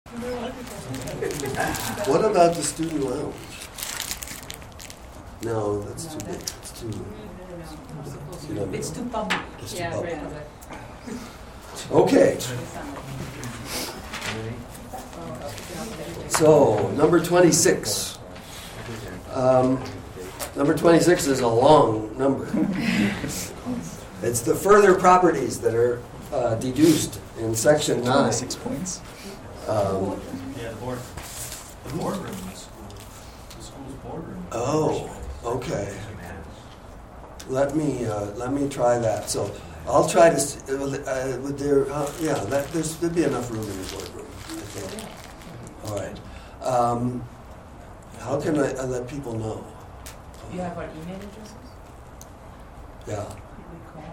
What about the student lounge? No, that's too big. It's too. It's too public. It's too public. Okay. So, number 26. Number 26 is a long number. It's the further properties that are deduced in section 9. 6 points. The boardroom in the school. The school's boardroom. Oh, okay. Let me try that. So I'll try to. Would there? There'd be enough room in the boardroom, I think. All right. How can I let people know? You have our email addresses? Yeah. We call.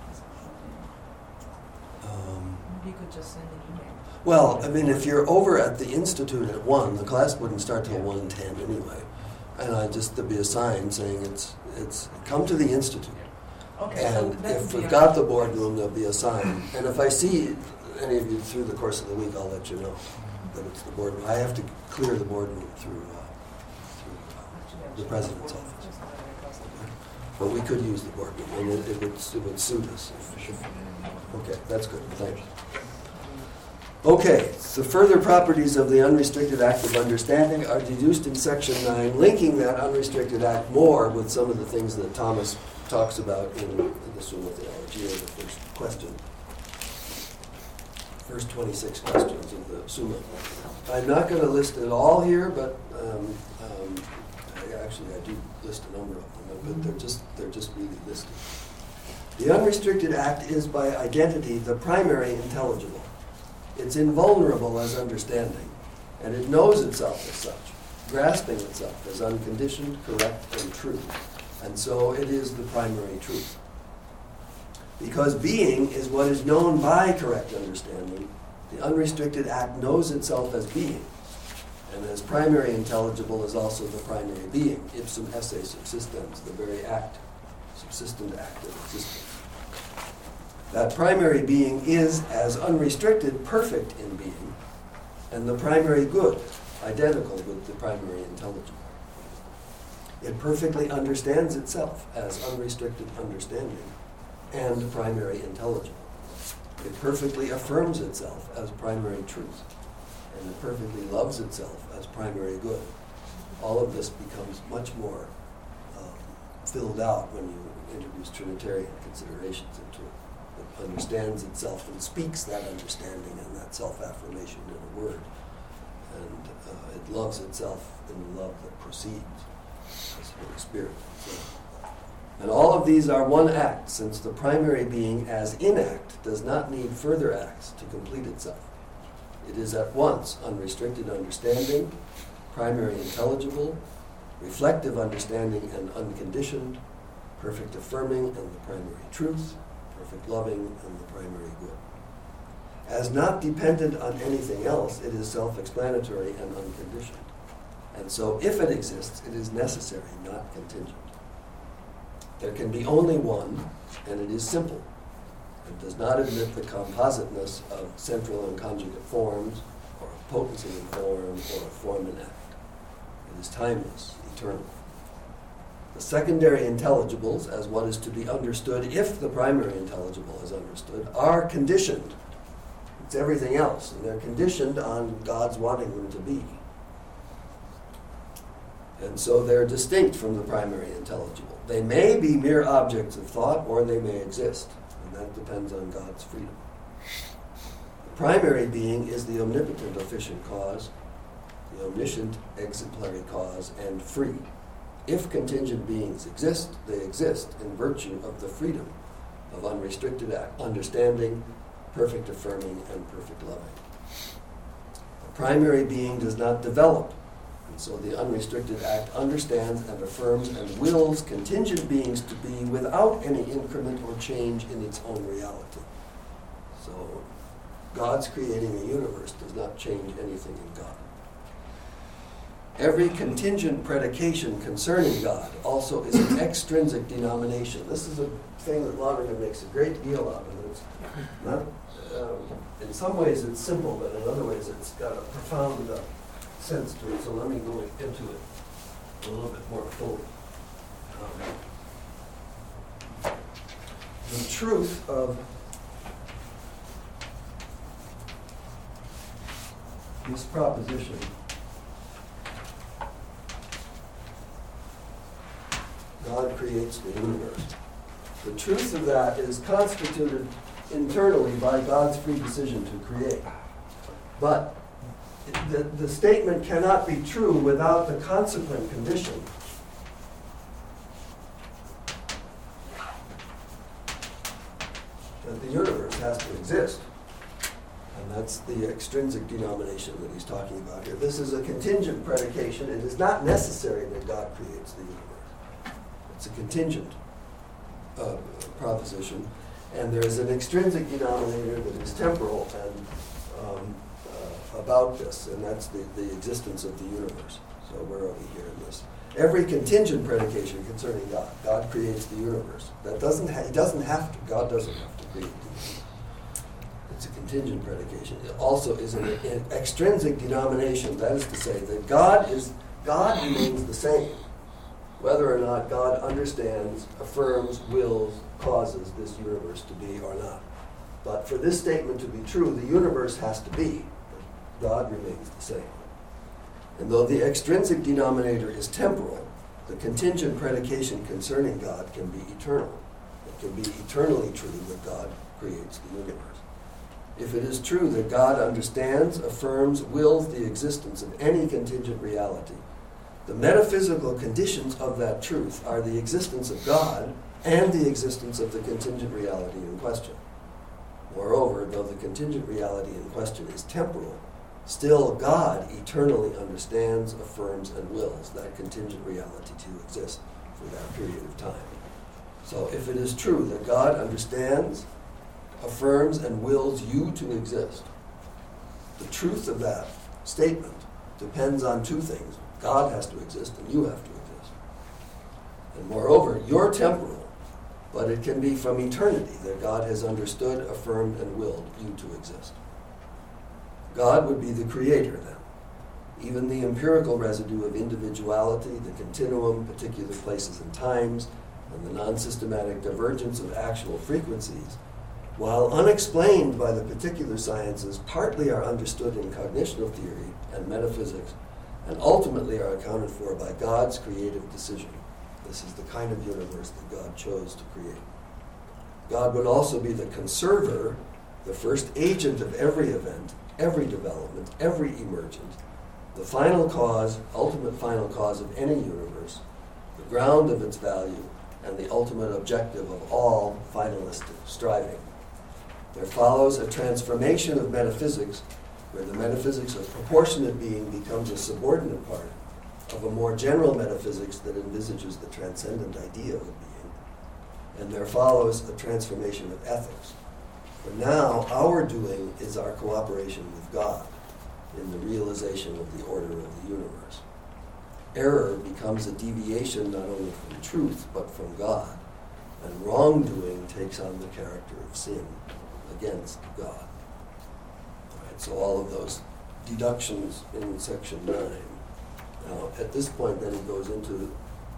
Maybe you could just send an email. Well, I mean, if you're over at the institute at 1, the class wouldn't start till 1:10 anyway, and there'd be a sign saying it's come to the institute. Okay. And so if we've got the boardroom, there'll be a sign. And if I see any of you through the course of the week, I'll let you know that it's the boardroom. I have to clear the boardroom through the president's office. But we could use the boardroom, and it would suit us. Okay, that's good. Thanks. Okay, the further properties of the unrestricted act of understanding are deduced in section 9, linking that unrestricted act more with some of the things that Thomas talks about in the Summa Theology, or the first question. First 26 questions of the Summa. I'm not going to list it all here, but I do list a number of them, but they're just really listed. The unrestricted act is by identity the primary intelligible. It's invulnerable as understanding, and it knows itself as such, grasping itself as unconditioned, correct, and true. And so it is the primary truth. Because being is what is known by correct understanding, the unrestricted act knows itself as being, and as primary intelligible is also the primary being, ipsum esse subsistens, the very act, subsistent act of existence. That primary being is, as unrestricted, perfect in being, and the primary good, identical with the primary intelligible. It perfectly understands itself as unrestricted understanding and primary intelligible. It perfectly affirms itself as primary truth, and it perfectly loves itself as primary good. All of this becomes much more filled out when you introduce Trinitarian considerations into it. It understands itself and speaks that understanding and that self-affirmation in a word. And it loves itself in the love that proceeds as Holy Spirit. So, and all of these are one act, since the primary being as inact does not need further acts to complete itself. It is at once unrestricted understanding, primary intelligible, reflective understanding and unconditioned, perfect affirming and the primary truth, perfect loving and the primary good. As not dependent on anything else, it is self-explanatory and unconditioned. And so if it exists, it is necessary, not contingent. There can be only one, and it is simple. It does not admit the compositeness of central and conjugate forms, or of potency in form, or of form in act. It is timeless, eternal. The secondary intelligibles, as what is to be understood if the primary intelligible is understood, are conditioned. It's everything else, and they're conditioned on God's wanting them to be. And so they're distinct from the primary intelligible. They may be mere objects of thought, or they may exist, and that depends on God's freedom. The primary being is the omnipotent efficient cause, the omniscient exemplary cause, and free. If contingent beings exist, they exist in virtue of the freedom of unrestricted understanding, perfect affirming, and perfect loving. The primary being does not develop, and so the unrestricted act understands and affirms and wills contingent beings to be without any increment or change in its own reality. So God's creating a universe does not change anything in God. Every contingent predication concerning God also is an extrinsic denomination. This is a thing that Lonergan makes a great deal of, and it's not, in some ways it's simple, but in other ways it's got a profound sense to it. So let me go into it a little bit more fully. The truth of this proposition God creates the universe. The truth of that is constituted internally by God's free decision to create. But the statement cannot be true without the consequent condition that the universe has to exist. And that's the extrinsic denomination that he's talking about here. This is a contingent predication. It is not necessary that God creates the universe. It's a contingent proposition. And there is an extrinsic denominator that is temporal and about this, and that's the existence of the universe. So where are we here in this? Every contingent predication concerning God. God creates the universe. That doesn't he doesn't have to. God doesn't have to create the universe. It's a contingent predication. It also is an extrinsic denomination. That is to say that God remains the same, whether or not God understands, affirms, wills, causes this universe to be or not. But for this statement to be true, the universe has to be. God remains the same. And though the extrinsic denominator is temporal, the contingent predication concerning God can be eternal. It can be eternally true that God creates the universe. If it is true that God understands, affirms, wills the existence of any contingent reality, the metaphysical conditions of that truth are the existence of God and the existence of the contingent reality in question. Moreover, though the contingent reality in question is temporal, still God eternally understands, affirms, and wills that contingent reality to exist for that period of time. So if it is true that God understands, affirms, and wills you to exist, the truth of that statement depends on two things. God has to exist and you have to exist. And moreover, you're temporal, but it can be from eternity that God has understood, affirmed, and willed you to exist. God would be the creator then. Even the empirical residue of individuality, the continuum, particular places and times, and the non-systematic divergence of actual frequencies, while unexplained by the particular sciences, partly are understood in cognitional theory and metaphysics, and ultimately are accounted for by God's creative decision. This is the kind of universe that God chose to create. God would also be the conserver, the first agent of every event, every development, every emergent, the final cause, ultimate final cause of any universe, the ground of its value, and the ultimate objective of all finalistic striving. There follows a transformation of metaphysics, where the metaphysics of proportionate being becomes a subordinate part of a more general metaphysics that envisages the transcendent idea of being. And there follows a transformation of ethics. For now, our doing is our cooperation with God in the realization of the order of the universe. Error becomes a deviation not only from truth, but from God. And wrongdoing takes on the character of sin against God. All right, so all of those deductions in section 9. Now, at this point, then he goes into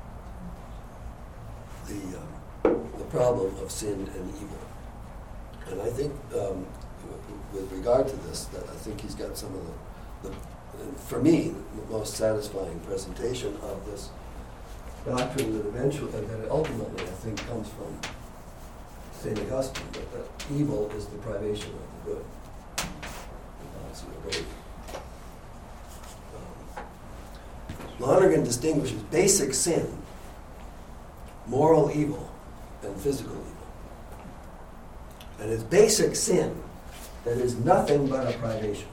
the problem of sin and evil. And I think, with regard to this, that I think he's got some of the for me, the most satisfying presentation of this doctrine that ultimately I think comes from St. Augustine, that evil is the privation of the good. Lonergan distinguishes basic sin, moral evil, and physical evil. And it's basic sin that is nothing but a privation.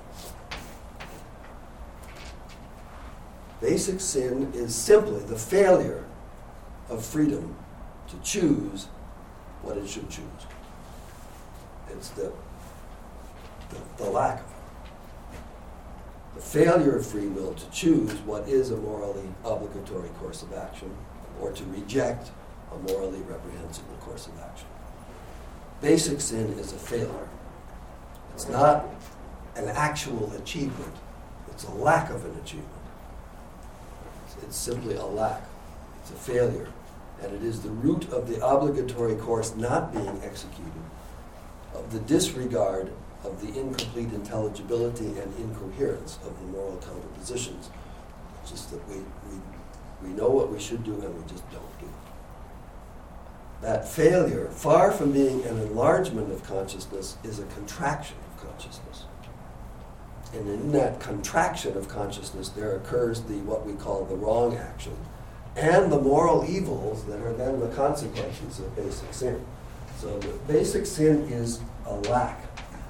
Basic sin is simply the failure of freedom to choose what it should choose. It's the lack of it. the failure of free will to choose what is a morally obligatory course of action or to reject a morally reprehensible course of action. Basic sin is a failure. It's not an actual achievement. It's a lack of an achievement. It's simply a lack. It's a failure. And it is the root of the obligatory course not being executed, of the disregard of the incomplete intelligibility and incoherence of the moral counterpositions. It's just that we know what we should do and we just don't do it. That failure, far from being an enlargement of consciousness, is a contraction of consciousness. And in that contraction of consciousness, there occurs what we call the wrong action, and the moral evils that are then the consequences of basic sin. So the basic sin is a lack.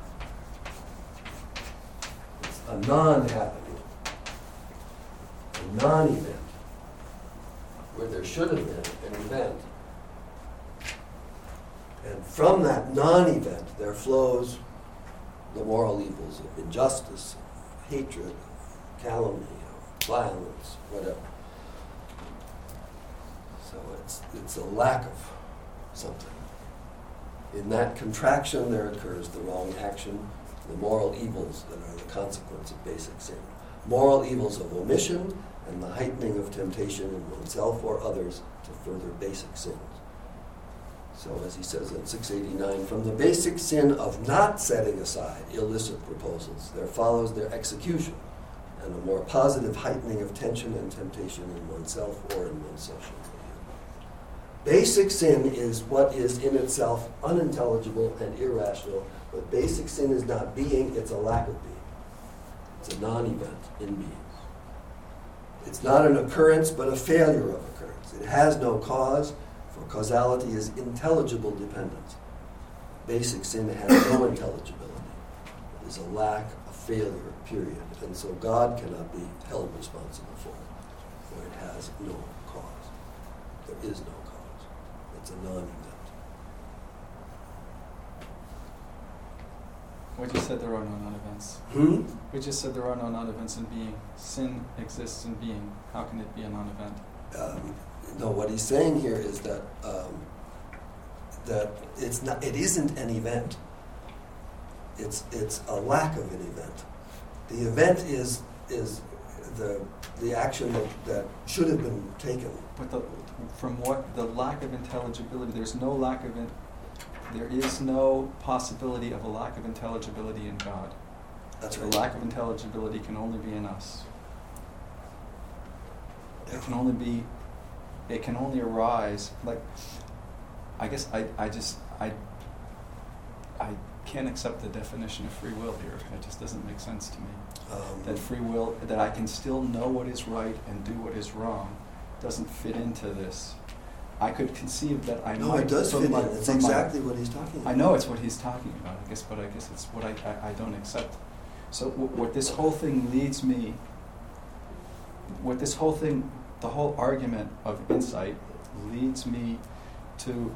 It's a non-happening, a non-event, where there should have been an event. And from that non-event, there flows the moral evils of injustice, of hatred, of calumny, of violence, whatever. So it's a lack of something. In that contraction, there occurs the wrong action, the moral evils that are the consequence of basic sin. Moral evils of omission and the heightening of temptation in oneself or others to further basic sins. So as he says in 689, from the basic sin of not setting aside illicit proposals, there follows their execution and a more positive heightening of tension and temptation in oneself or in one's social milieu. Basic sin is what is in itself unintelligible and irrational, but basic sin is not being, it's a lack of being. It's a non-event in being. It's not an occurrence, but a failure of occurrence. It has no cause, for causality is intelligible dependence. Basic sin has no intelligibility. It is a lack, a failure, period. And so God cannot be held responsible for it, for it has no cause. There is no cause. It's a non-event. We just said there are no non-events. We just said there are no non-events in being. Sin exists in being. How can it be a non-event? No, what he's saying here is that that it's not. It isn't an event. It's a lack of an event. The event is the action that should have been taken. But from what the lack of intelligibility, there is no possibility of a lack of intelligibility in God. That's right. The lack of intelligibility can only be in us. Yeah. It can only arise, like, I guess I can't accept the definition of free will here. It just doesn't make sense to me. That free will, that I can still know what is right and do what is wrong, doesn't fit into this. I could conceive that I No, might. it does fit in. It's exactly what he's talking about. I know it's what he's talking about, but I guess it's what I don't accept. So what this whole thing leads me, the whole argument of insight leads me to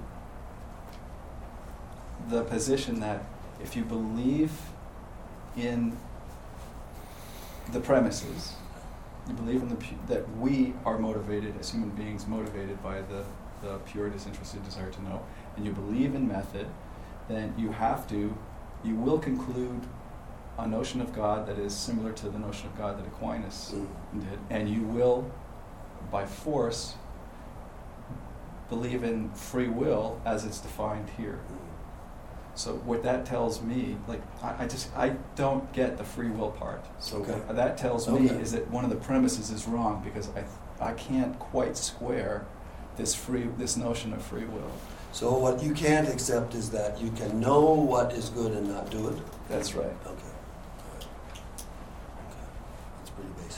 the position that if you believe in the premises, you believe in that we are motivated as human beings, motivated by the pure disinterested desire to know, and you believe in method, then you will conclude a notion of God that is similar to the notion of God that Aquinas did, and you will, by force, believe in free will as it's defined here. So what that tells me, like, I don't get the free will part. So what that tells me is that one of the premises is wrong, because I can't quite square this notion of free will. So what you can't accept is that you can know what is good and not do it? That's right. Okay. All right. Okay. That's pretty basic.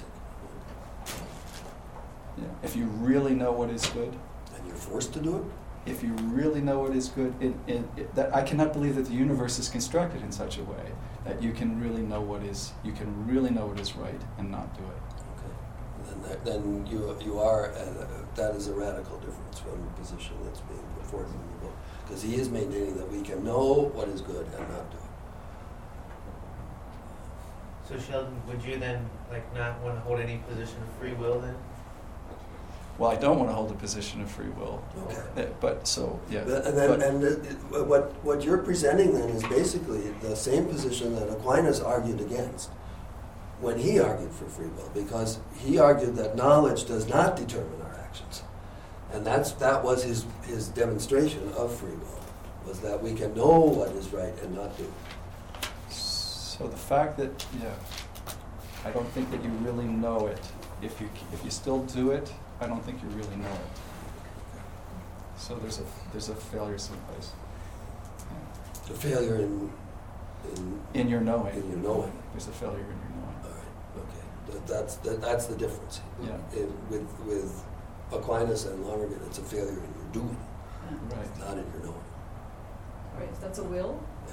Yeah. If you really know what is good, and you're forced to do it? If you really know what is good, that I cannot believe that the universe is constructed in such a way that you can really know what is right and not do it. Okay. Then you are that is a radical difference from the position that's being put forth in the book, because he is maintaining that we can know what is good and not do it. So Sheldon, would you then not want to hold any position of free will then? Well, I don't want to hold a position of free will. Okay. But so, yeah. What you're presenting then is basically the same position that Aquinas argued against when he argued for free will, because he argued that knowledge does not determine our actions. And that was his demonstration of free will, was that we can know what is right and not do. So the fact that, I don't think that you really know it. If you still do it, I don't think you really know it. So there's a failure someplace. The failure In your knowing. in your knowing. There's a failure in your knowing. All right, okay. That's the difference. Yeah. With Aquinas and Lonergan, it's a failure in your doing, Right. not in your knowing. Right, that's a will? Yeah.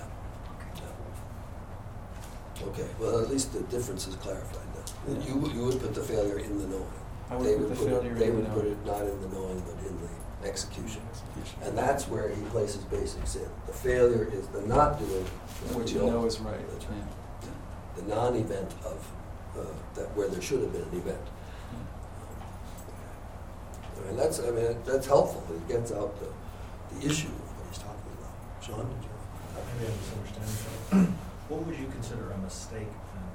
Yeah. Okay, well, at least the difference is clarified now. Yeah. You would put the failure in the knowing. I They would put the failure They in the would put knowing. it not in the knowing, but in the execution. Execution. And that's where he places basic sin. The failure is the not doing What you know is right. That's right. Yeah. The non-event of that where there should have been an event. And that's helpful. It gets out the issue of what he's talking about. Sean, did you? Maybe I'm misunderstanding. What would you consider a mistake then?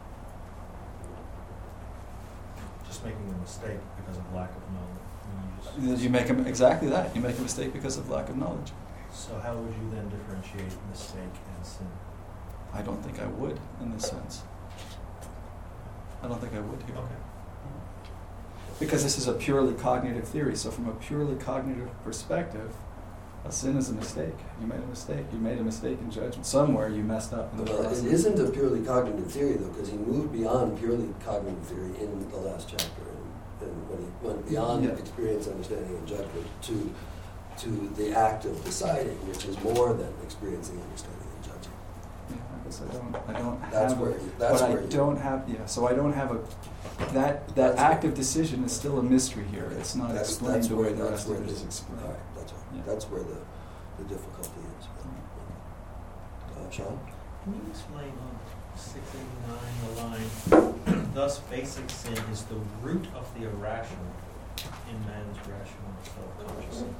Just making a mistake because of lack of knowledge. I mean, You make exactly that. You make a mistake because of lack of knowledge. So how would you then differentiate mistake and sin? I don't think I would in this sense. I don't think I would here. Okay. Because this is a purely cognitive theory. So from a purely cognitive perspective, a sin is a mistake. You made a mistake. You made a mistake in judgment. Somewhere you messed up in the Well, process. it isn't a purely cognitive theory, though, because he moved beyond purely cognitive theory in the last chapter, and when he went beyond Yeah. experience, understanding, and judgment to the act of deciding, which is more than experiencing, understanding, and judging. Yeah, I guess I don't That's have where a, you- that's but where I you- don't have, so I don't have that That's act where- of decision is still a mystery here. It's not explained the way the that's rest where of it the- is explained. All right, that's right. Yeah. That's where the difficulty is. Sean? Can you explain on 689 the line, thus basic sin is the root of the irrational in man's rational self-consciousness?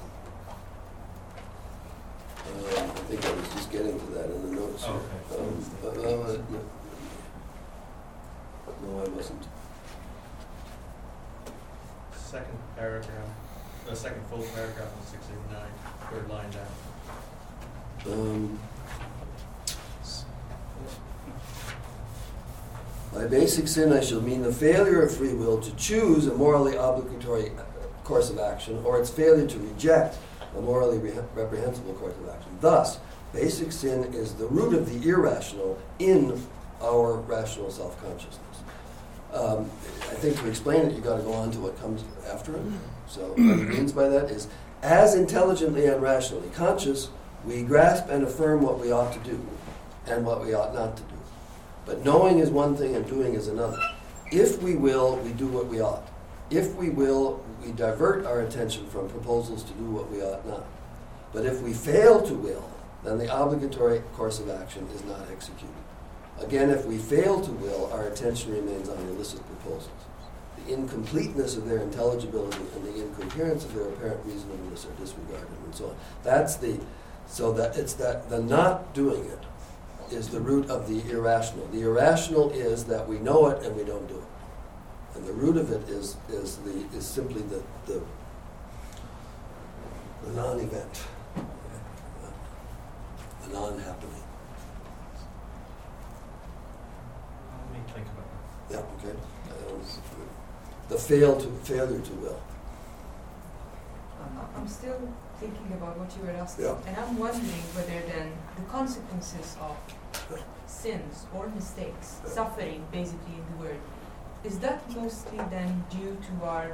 I think I was just getting to that in the notes here. Okay. No, I wasn't. Second paragraph, the second full paragraph on 689, third line down. By basic sin, I shall mean the failure of free will to choose a morally obligatory course of action, or its failure to reject a morally reprehensible course of action. Thus, basic sin is the root of the irrational in our rational self-consciousness. I think to explain it, you've got to go on to what comes after it. So what he means by that is, as intelligently and rationally conscious, we grasp and affirm what we ought to do and what we ought not to do. But knowing is one thing and doing is another. If we will, we do what we ought. If we will, we divert our attention from proposals to do what we ought not. But if we fail to will, then the obligatory course of action is not executed. Again, if we fail to will, our attention remains on illicit proposals. The incompleteness of their intelligibility and the incoherence of their apparent reasonableness are disregarded, and so on. So the not doing it is the root of the irrational. The irrational is that we know it and we don't do it. And the root of it is simply the non-event, the non-happening. Let me think about it. Yeah, okay. The failure to will. I'm still thinking about what you were asking, Yeah. and I'm wondering whether then the consequences of sins or mistakes, Yeah. suffering basically in the word, is that mostly then due to our...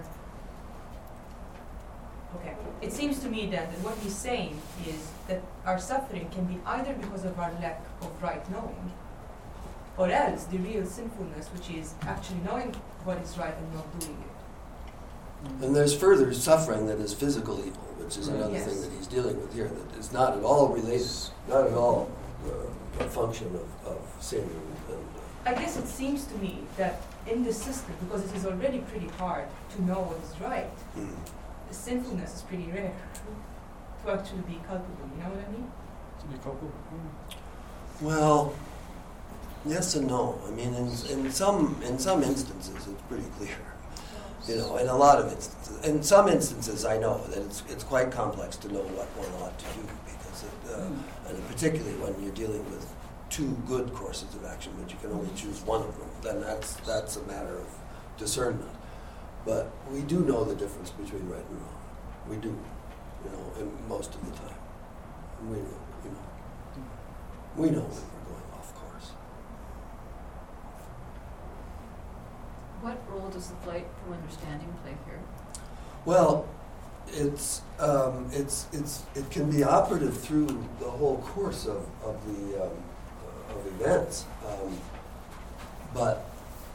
Okay, it seems to me then that what he's saying is that our suffering can be either because of our lack of right knowing, or else the real sinfulness, which is actually knowing what is right and not doing it. And there's further suffering that is physical evil, which is another Yes. thing that he's dealing with here, that is not at all related, not at all a function of sin and I guess it seems to me that in this system, because it is already pretty hard to know what is right, the sinfulness is pretty rare to actually be culpable, you know what I mean? To be culpable? Well, yes and no. I mean, in some instances, it's pretty clear. You know, in a lot of instances. In some instances, I know that it's quite complex to know what one ought to do, because and particularly when you're dealing with two good courses of action, but you can only choose one of them, then that's a matter of discernment. But we do know the difference between right and wrong. We do, you know, and most of the time. And we know, you know, we know when we're going off course. What role does the flight from understanding play here? Well, it can be operative through the whole course of events, but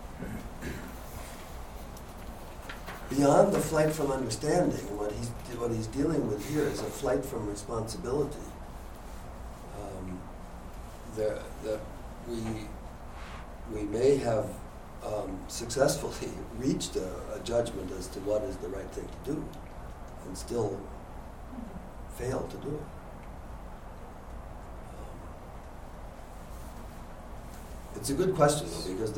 beyond the flight from understanding, what he's dealing with here is a flight from responsibility. That we may have successfully reached a judgment as to what is the right thing to do, and still fail to do it. It's a good question though, because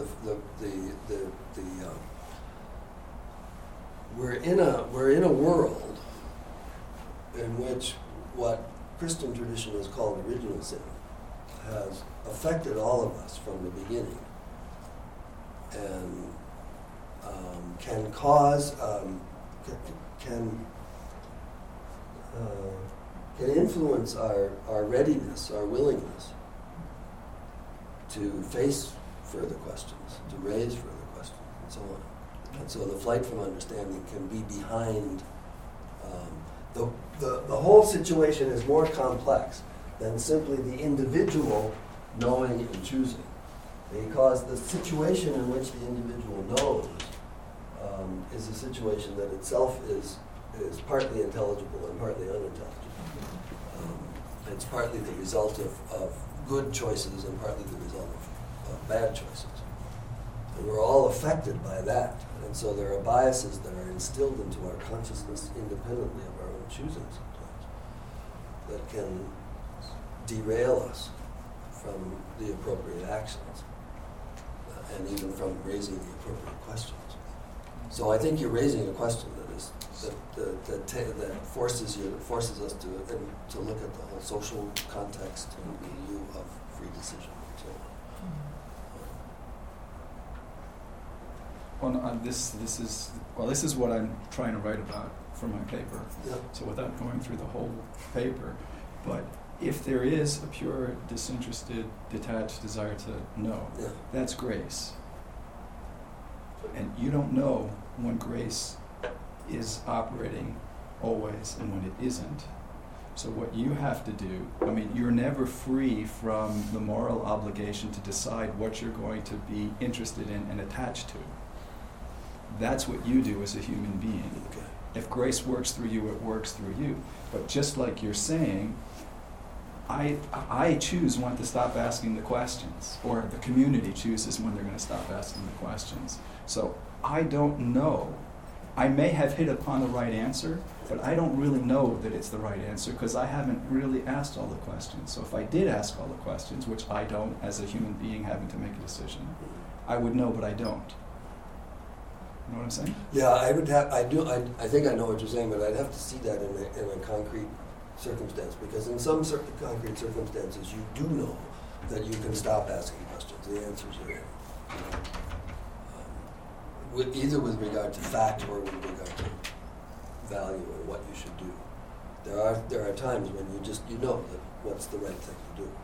we're in a world in which what Christian tradition has called original sin has affected all of us from the beginning, and can cause can influence our readiness, our willingness to face further questions, to raise further questions, and so on. And so the flight from understanding can be behind. The whole situation is more complex than simply the individual knowing and choosing, because the situation in which the individual knows is a situation that itself is partly intelligible and partly unintelligible. It's partly the result of good choices and partly the result of bad choices. And we're all affected by that. And so there are biases that are instilled into our consciousness independently of our own choosing sometimes that can derail us from the appropriate actions and even from raising the appropriate questions. So I think you're raising a question that forces us to look at the whole social context and view of free decision and so on. Well, this is what I'm trying to write about for my paper. Yeah. So without going through the whole paper, but if there is a pure, disinterested, detached desire to know, Yeah. that's grace. And you don't know when grace is operating always and when it isn't. So what you have to do, I mean, you're never free from the moral obligation to decide what you're going to be interested in and attached to. That's what you do as a human being. Okay. If grace works through you, it works through you. But just like you're saying, I choose when to stop asking the questions, or the community chooses when they're going to stop asking the questions. So I don't know. I may have hit upon the right answer, but I don't really know that it's the right answer because I haven't really asked all the questions. So if I did ask all the questions, which I don't as a human being having to make a decision, I would know, but I don't. You know what I'm saying? Yeah, I think I know what you're saying, but I'd have to see that in a concrete circumstance, because in some concrete circumstances you do know that you can stop asking questions. The answers are in. Either with regard to fact or with regard to value or what you should do. There are times when you know that what's the right thing to do.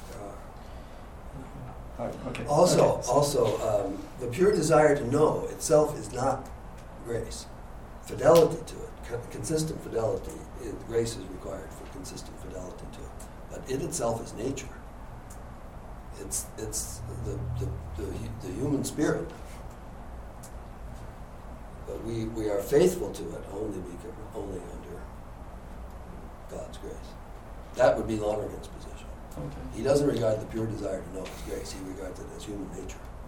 There are. Okay. Also, the pure desire to know itself is not grace. Fidelity to it, consistent fidelity, grace is required for consistent fidelity to it. But it itself is nature. It's the human spirit. But we are faithful to it only under God's grace. That would be Lonergan's position. Okay. He doesn't regard the pure desire to know as grace. He regards it as human nature.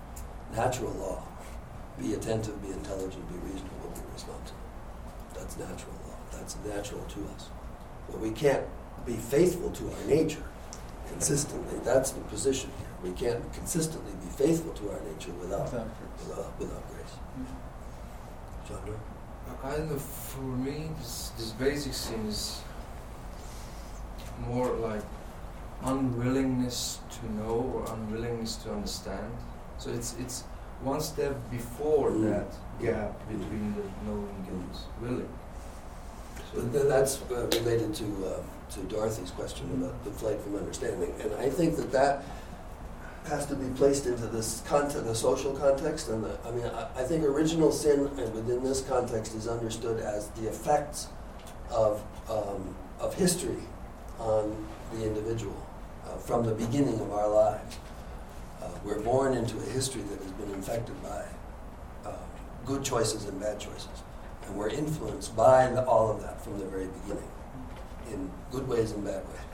natural law. Be attentive, be intelligent, be reasonable, be responsible. That's natural law. That's natural to us. But we can't be faithful to our nature consistently. That's the position here. We can't consistently be faithful to our nature without grace. Chandra? I don't know, for me, this basic sin is more like unwillingness to know or unwillingness to understand. So it's one step before that gap between the knowing and willing. So But then that's related to Dorothy's question about the flight from understanding, and I think that has to be placed into this the social context. And I think original sin, and within this context, is understood as the effects of history on the individual from the beginning of our lives. We're born into a history that has been infected by good choices and bad choices. And we're influenced by all of that from the very beginning, in good ways and bad ways.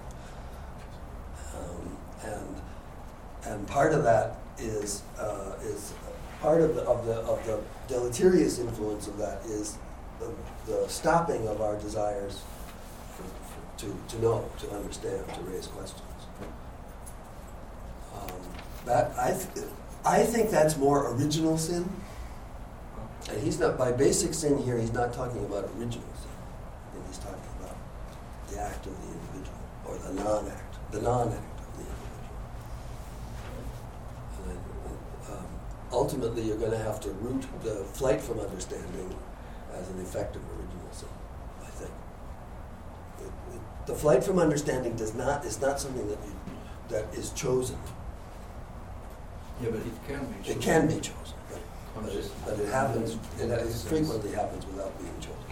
And part of that is part of the deleterious influence of that is the stopping of our desires to know, to understand, to raise questions. I think that's more original sin. And he's not, by basic sin here, he's not talking about original sin. I think he's talking about the act of the individual, or the non-act of the individual. And ultimately, you're going to have to root the flight from understanding as an effect of original sin, I think. The flight from understanding is not something that is chosen. yeah, but it can be. It can be chosen. But it happens, it frequently happens without being chosen.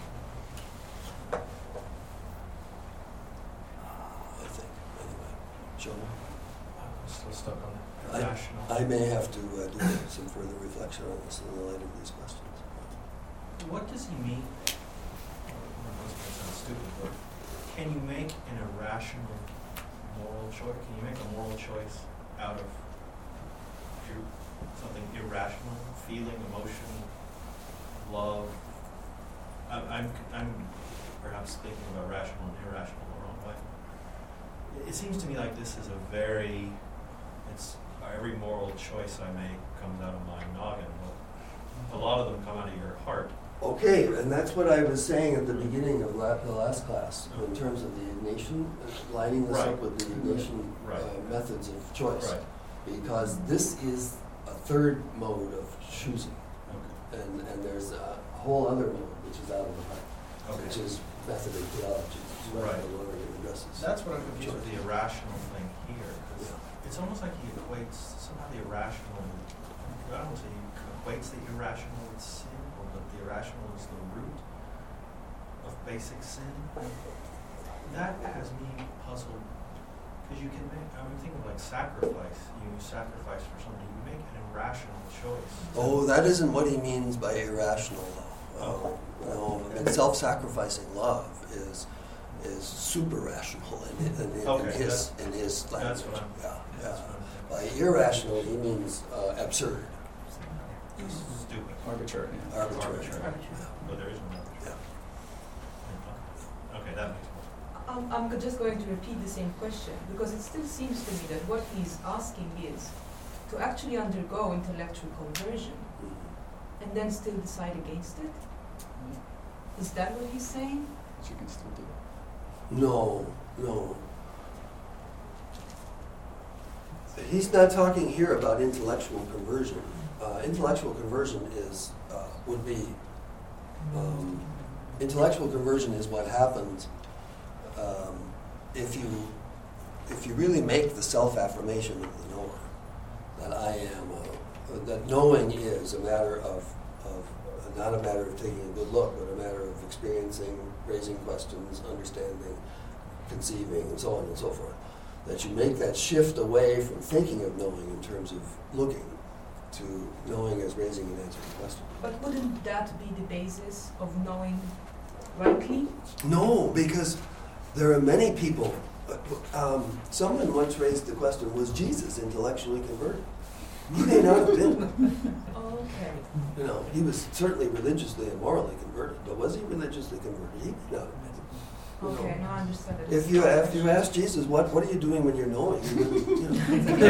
I think, anyway. Sean? I'm still stuck on I- the irrational. I may have to do some further reflection on this in the light of these questions. What does he mean? This might sound stupid, but can you make an irrational moral choice? Can you make a moral choice out of something irrational, feeling, emotion, love? I'm perhaps thinking about rational and irrational the wrong way. It seems to me like this is every moral choice I make comes out of my noggin, but a lot of them come out of your heart. Okay, and that's what I was saying at the beginning of the last class, in terms of the Ignatian, lining this up Right. with the Ignatian Right. methods of choice. Right. Because this is a third mode of choosing. Okay. And there's a whole other mode, which is out of the heart, which is method of theology, which is what Right. the Lord addresses. That's what I'm confused with the irrational thing here. 'Cause Yeah. it's almost like he equates somehow the irrational. I don't say he equates the irrational with sin, or that the irrational is the root of basic sin. That has me puzzled, because you can make. I'm thinking of like sacrifice. You sacrifice for somebody. You make an irrational choice. Oh, that isn't what he means by irrational love. No, I mean, self-sacrificing love is super rational in his language. That's what I'm. Yeah. That's what I'm thinking. By irrational, he means absurd, Stupid. Arbitrary. arbitrary. But there is no arbitrary. Yeah. Okay, that makes more sense. I'm just going to repeat the same question, because it still seems to me that what he's asking is to actually undergo intellectual conversion Mhm. and then still decide against it. Is that what he's saying? Which you can still do. No. He's not talking here about intellectual conversion. Intellectual conversion intellectual conversion is what happens if you really make the self-affirmation of the knower, that I am, that knowing is a matter of not a matter of taking a good look, but a matter of experiencing, raising questions, understanding, conceiving, and so on and so forth. That you make that shift away from thinking of knowing in terms of looking to knowing as raising and answering questions. But wouldn't that be the basis of knowing rightly? No, because there are many people. Someone once raised the question: was Jesus intellectually converted? He may not have been. Okay. You know, he was certainly religiously and morally converted, but was he religiously converted? He may not have been. You know, Okay, now I understand it. If you ask Jesus, what are you doing when you're knowing? He wouldn't, you know.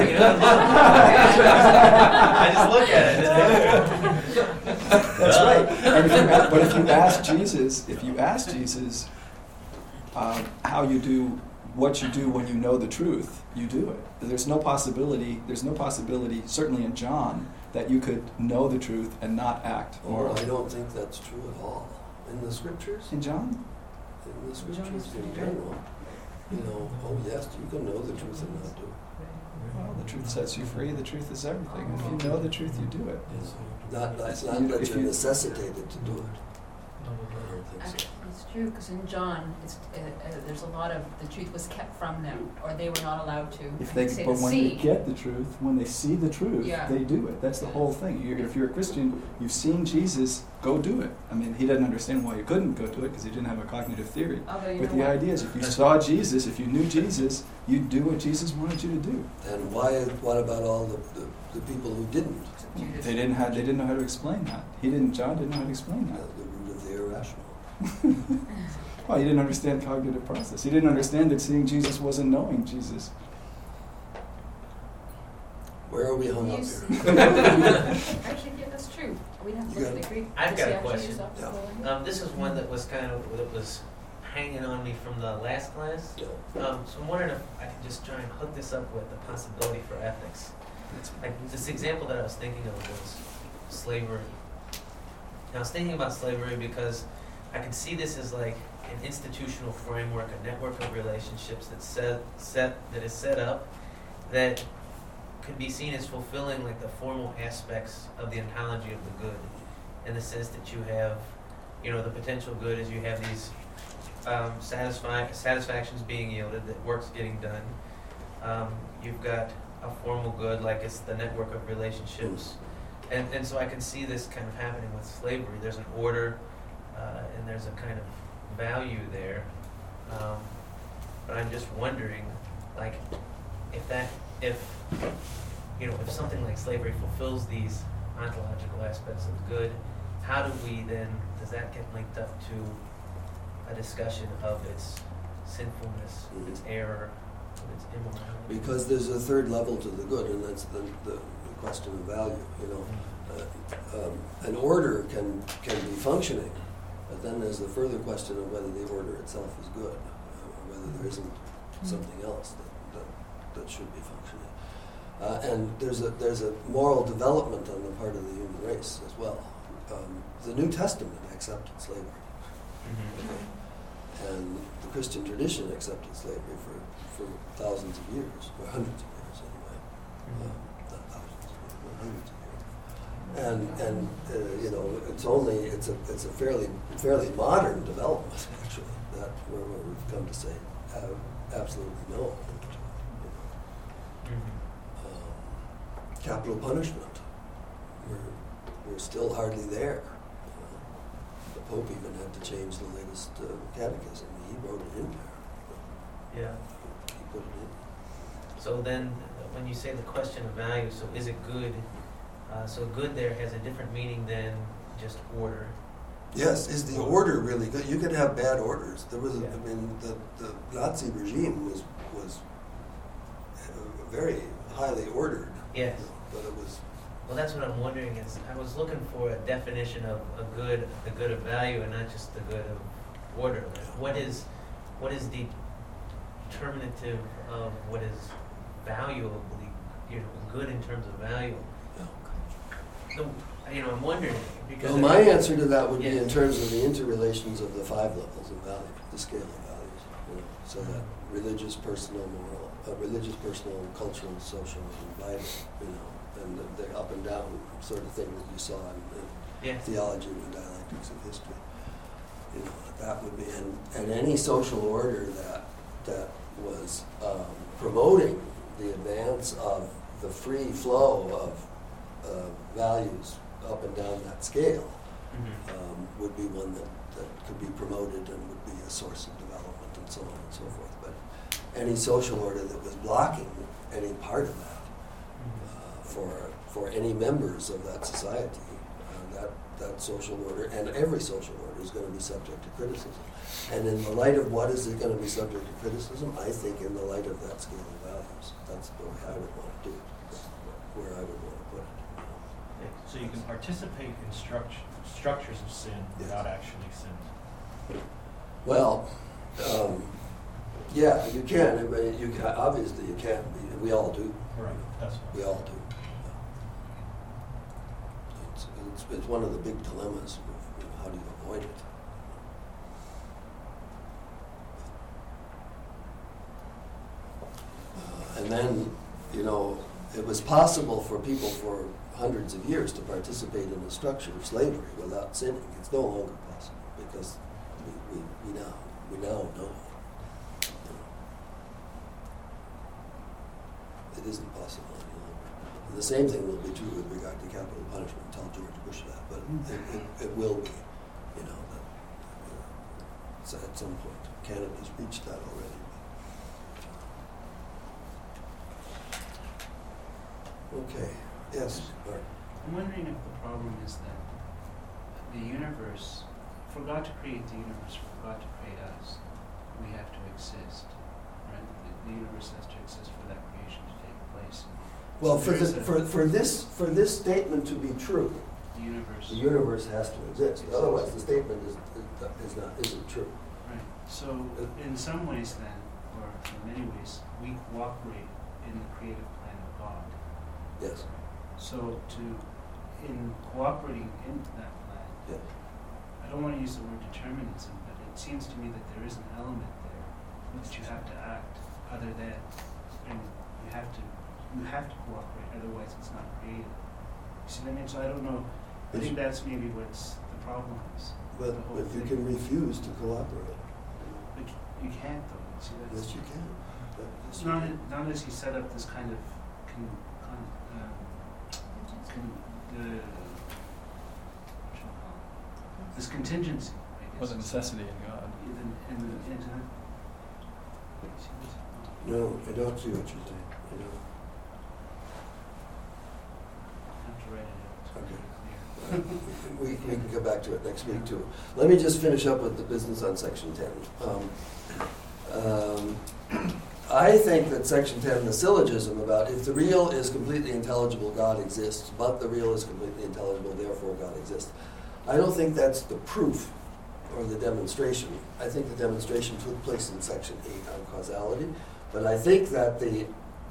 I just look at it. That's right. And but if you ask Jesus how you do what you do when you know the truth, you do it. There's no possibility, certainly in John, that you could know the truth and not act. Or I don't think that's true at all. In the scriptures? In John? In the scriptures in general. You know, oh yes, you can know the truth and not do it. Well, the truth sets you free. The truth is everything. If you know the truth, you do it. It's not that If you're you- necessitated to do it. I don't think so. Actually, it's true, because in John, there's a lot of, the truth was kept from them, or they were not allowed to. If I they, think say but the when they seed. get the truth, when they see the truth, Yeah. they do it. That's the whole thing. If you're a Christian, you've seen Jesus, go do it. I mean, he doesn't understand why you couldn't go do it because he didn't have a cognitive theory. Although you But know the what? idea is, if you saw Jesus, if you knew Jesus, you'd do what Jesus wanted you to do. And what about all the people who didn't? Judas. They didn't know how to explain that. John didn't know how to explain that. The root of the irrational. Well, he didn't understand cognitive process. He didn't understand that seeing Jesus wasn't knowing Jesus. Where are we hung up Yes. here? Actually, yeah, that's true. We have You to look got at the Greek. I've Does got he a actually question. use up the Yeah. full? This is one that was hanging on me from the last class. No. So I'm wondering if I could just try and hook this up with the possibility for ethics. Like this example that I was thinking of was slavery. And I was thinking about slavery because I could see this as like an institutional framework, a network of relationships that is set up that could be seen as fulfilling like the formal aspects of the ontology of the good, in the sense that you have, the potential good is you have these satisfactions being yielded, that work's getting done. You've got a formal good, like it's the network of relationships. And so I can see this kind of happening with slavery. There's an order, and there's a kind of value there. But I'm just wondering, like, if something like slavery fulfills these ontological aspects of good, how do we then, does that get linked up to a discussion of its sinfulness, its error, its immorality? Because there's a third level to the good, and that's the question of value. An order can be functioning, but then there's the further question of whether the order itself is good, or whether there isn't something else that should be functioning. And there's a moral development on the part of the human race as well. The New Testament accepted slavery, and the Christian tradition accepted slavery for thousands of years, or hundreds of years anyway. Not thousands, but hundreds of years. It's a fairly modern development actually, that where we've come to say absolutely no. Capital punishment. We're still hardly there. The Pope even had to change the latest catechism. He wrote it in there. Yeah. He put it in. So then, when you say the question of value, so is it good? So good there has a different meaning than just order. Yes, is the order really good? You could have bad orders. There was, Yeah. the Nazi regime was very highly ordered. Yes. But it was. Well, that's what I'm wondering is, I was looking for a definition of the good of value, and not just the good of order. What is the determinative of what is valuably, good in terms of value? So, I'm wondering because. Well, my answer to that would be Yes. in terms of the interrelations of the 5 levels of value, the scale of values. So that religious, personal, moral, personal, cultural, social, and vital. And the up and down sort of thing that you saw in Yes. theology and the dialectics of history. That would be, and any social order that was promoting the advance of the free flow of values up and down that scale would be one that could be promoted and would be a source of development and so on and so forth. But any social order that was blocking any part of that for for any members of that society, that social order and every social order is going to be subject to criticism. And in the light of what is it going to be subject to criticism? I think in the light of that scale of values. That's the way I would want to do it. That's where I would want to put it. So you can participate in structures of sin without actually sinning. Well, yeah, you can. I mean, you can. Obviously, you can. We all do. Right, that's We all do. It's one of the big dilemmas of how do you avoid it. And then, it was possible for people for hundreds of years to participate in the structure of slavery without sinning. It's no longer possible because we now know. It isn't possible any longer. And the same thing will be true with regard to capital punishment. Tell George Bush that, but it will be, so at some point. Canada's reached that already. Okay. Yes. Mark. I'm wondering if the problem is that the universe, for God to create the universe, for God to create us, we have to exist, right? The universe has to exist for that creation to take place. Well, So for this statement to be true, the universe has to exist. Otherwise, the statement isn't true. Right. So in some ways then, or in many ways, we cooperate in the creative plan of God. Yes. So in cooperating in that plan, Yeah. I don't want to use the word determinism, but it seems to me that there is an element there that you have to act other than, and you have to cooperate, otherwise it's not creative. You see what I mean? So I don't know, I think that's maybe what's the problem is. But you can refuse to cooperate. But you can't though, see that's. Yes, you can. It's not unless you set up this kind of this contingency, I guess. Well, the necessity in God. No, I don't see what you're saying. I don't. I have to write it out. Okay. We can go back to it next week too. Let me just finish up with the business on Section 10. I think that Section 10, the syllogism about if the real is completely intelligible, God exists, but the real is completely intelligible, therefore God exists. I don't think that's the proof or the demonstration. I think the demonstration took place in Section 8 on causality, but I think that the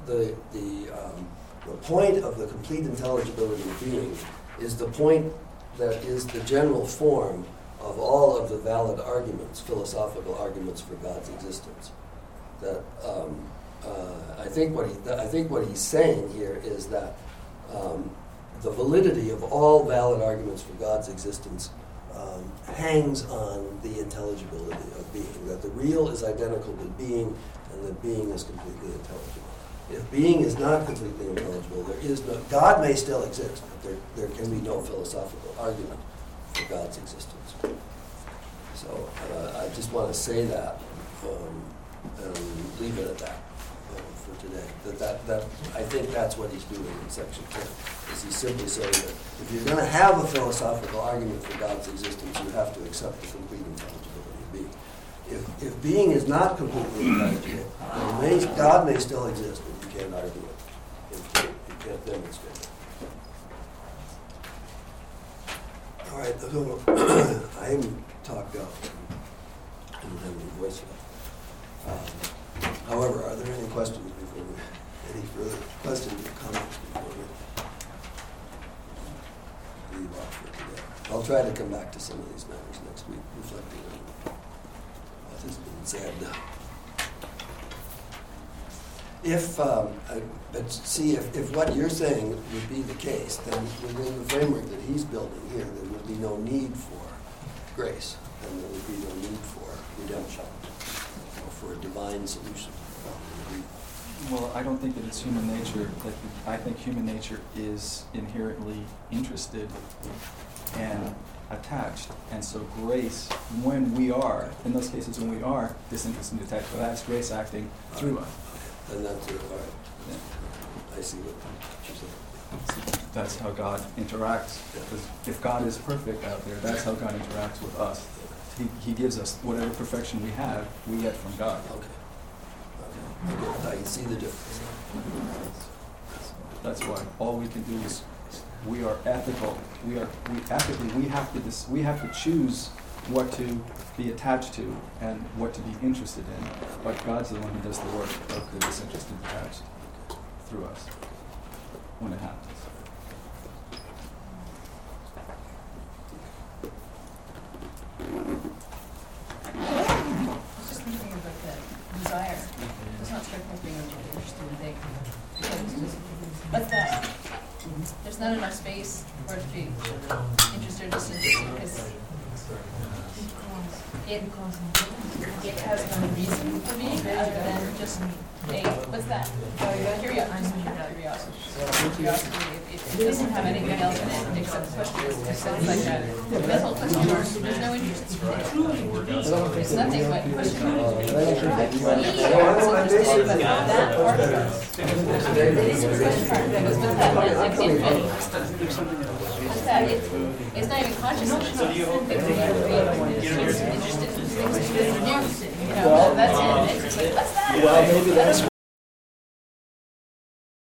point of the complete intelligibility of being is the point that is the general form of all of the valid arguments, philosophical arguments for God's existence. That I think what he's saying here is that the validity of all valid arguments for God's existence hangs on the intelligibility of being. That the real is identical to being, and that being is completely intelligible. If being is not completely intelligible, there is no God may still exist, but there can be no philosophical argument for God's existence. So I just want to say that. And leave it at that for today. That I think that's what he's doing in Section 10. Is he's simply saying that if you're going to have a philosophical argument for God's existence, you have to accept the complete intelligibility of being. If being is not completely intelligible, then God may still exist, but you can't argue it. You can't demonstrate it. All right, so I'm talked up. I don't have any voice left. However, are there any questions before we, any further questions or comments before we leave off for today? I'll try to come back to some of these matters next week, reflecting on what has been said. If what you're saying would be the case, then within the framework that he's building here, there would be no need for grace, and there would be no need for redemption. For a divine solution. Well, I don't think that it's human nature. I think human nature is inherently interested and attached. And so grace, when we are, in those cases when we are disinterested and attached, that's grace acting through us. And that's it. All right. Yeah. I see what you're saying. that's how God interacts. Because if God is perfect out there, that's how God interacts with us. He gives us whatever perfection we have, we get from God. Okay. Okay. I can see the difference. That's why all we can do is we are ethical. We have to choose what to be attached to and what to be interested in. But God's the one who does the work of the disinterested attached through us when it happens. I was just thinking about the desire. It's not strictly like being interested in things. What's that? There's not enough space for it to be interested or disinterested because it has no reason for being other than just what's that? Curiosity. It doesn't have anything else in it except questions. It's like a mental question mark. There's no interest. There's nothing but question marks. That part of it. It is a question mark that goes with that. Like infinity. What's that? It's not even conscious. It's interested in things. You know, that's it. It's just like, what's that? Well, maybe that's